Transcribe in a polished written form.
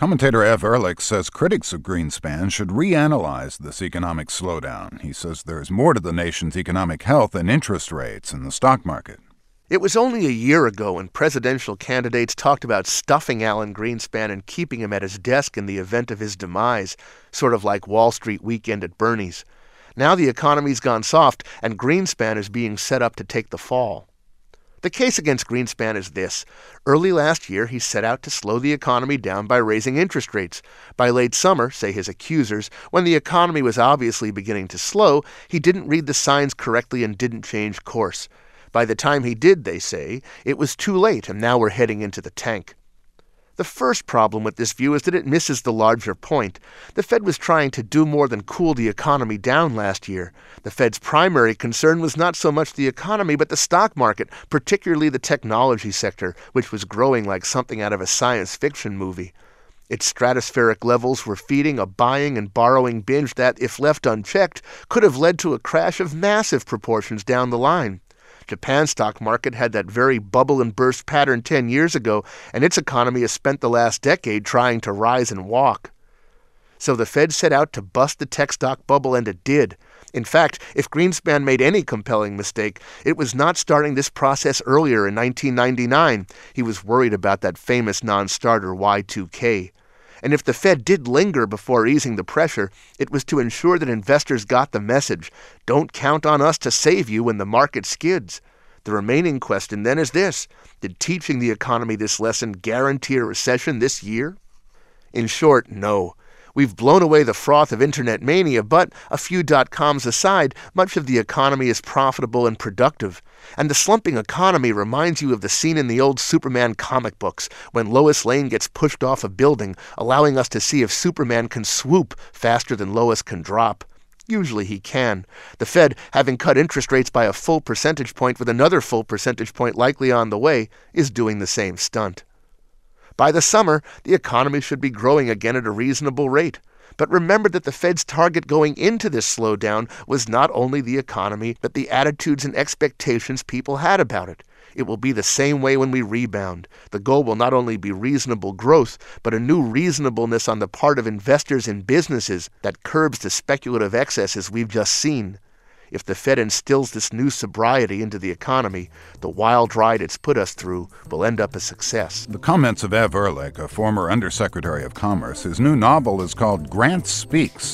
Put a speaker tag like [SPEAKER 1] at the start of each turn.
[SPEAKER 1] Commentator Ev Ehrlich says critics of Greenspan should reanalyze this economic slowdown. He says there is more to the nation's economic health than interest rates and the stock market.
[SPEAKER 2] It was only a year ago when presidential candidates talked about stuffing Alan Greenspan and keeping him at his desk in the event of his demise, sort of like Wall Street weekend at Bernie's. Now the economy's gone soft, and Greenspan is being set up to take the fall. The case against Greenspan is this. Early last year, he set out to slow the economy down by raising interest rates. By late summer, say his accusers, when the economy was obviously beginning to slow, he didn't read the signs correctly and didn't change course. By the time he did, they say, it was too late, and now we're heading into the tank. The first problem with this view is that it misses the larger point. The Fed was trying to do more than cool the economy down last year. The Fed's primary concern was not so much the economy, but the stock market, particularly the technology sector, which was growing like something out of a science fiction movie. Its stratospheric levels were feeding a buying and borrowing binge that, if left unchecked, could have led to a crash of massive proportions down the line. Japan's stock market had that very bubble and burst pattern 10 years ago, and its economy has spent the last decade trying to rise and walk. So the Fed set out to bust the tech stock bubble, and it did. In fact, if Greenspan made any compelling mistake, it was not starting this process earlier in 1999. He was worried about that famous non-starter Y2K. And if the Fed did linger before easing the pressure, it was to ensure that investors got the message. Don't count on us to save you when the market skids. The remaining question then is this: did teaching the economy this lesson guarantee a recession this year? In short, no. We've blown away the froth of internet mania, but, a few dot-coms aside, much of the economy is profitable and productive. And the slumping economy reminds you of the scene in the old Superman comic books, when Lois Lane gets pushed off a building, allowing us to see if Superman can swoop faster than Lois can drop. Usually he can. The Fed, having cut interest rates by a full percentage point with another full percentage point likely on the way, is doing the same stunt. By the summer, the economy should be growing again at a reasonable rate. But remember that the Fed's target going into this slowdown was not only the economy, but the attitudes and expectations people had about it. It will be the same way when we rebound. The goal will not only be reasonable growth, but a new reasonableness on the part of investors in businesses that curbs the speculative excesses we've just seen. If the Fed instills this new sobriety into the economy, the wild ride it's put us through will end up a success.
[SPEAKER 1] The comments of Ev Ehrlich, a former Undersecretary of Commerce. His new novel is called Grant Speaks.